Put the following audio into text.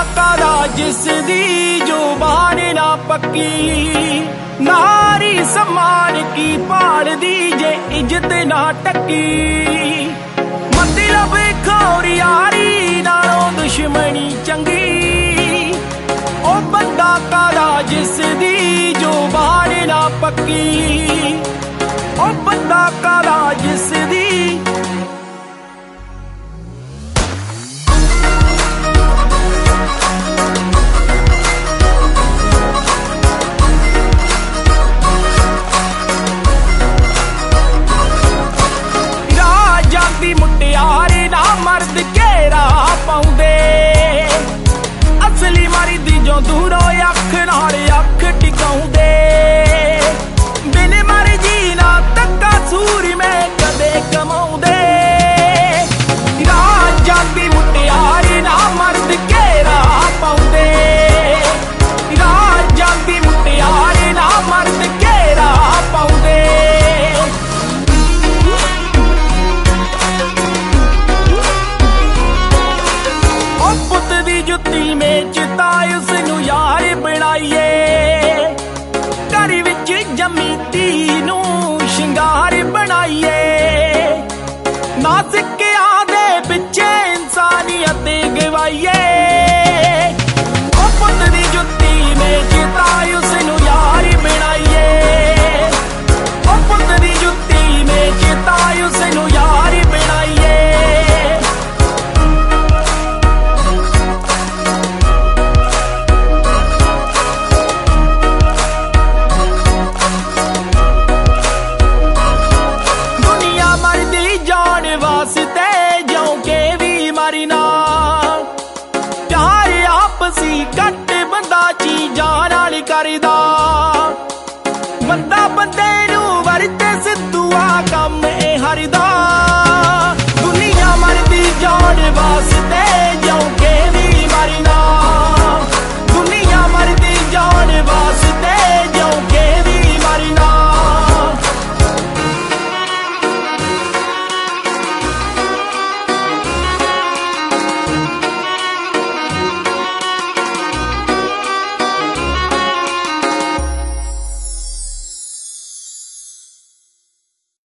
कादा जिसदी जुबान ना पक्की, नारी सम्मान की भाल दी जे इज्जत ना टक्की। मतलब खोर यारी नालों दुश्मनी चंगी, ओ बंदा कादा जिसदी जुबान ना पक्की, ओ बंदा कादा जिसदी। मुटियारे ना मर्द घेरा पाउंदे, असली मरदी जो दूरों अख नाल अख टिकाउंदे। बिन मर्जी ना तक्का सूर में कदे कमाउंदे, जाती मुटियारे ना मर्द घेरा पाउंदे, जाती मुटियारे ना मर्द घेरा पाउंदे। जुत्ती में चिता उसनू यार बनाइए, घर विच जमी धी नू शिंगार बनाइए। ना सिक्किया दे पिछे इंसानियत गवाइए, ओ पुत दी जुत्ती में चिता उसनू यार बनाइए, ओ पुत दी जुत्ती में चिता उसनू यार बनाइए। वास्ते जाऊं के भी मरना, प्यार आपसी घट बंदा चीजां नाल करदा। बंदा बंदे नू वरते सिद्धूआ कम ए हरदा।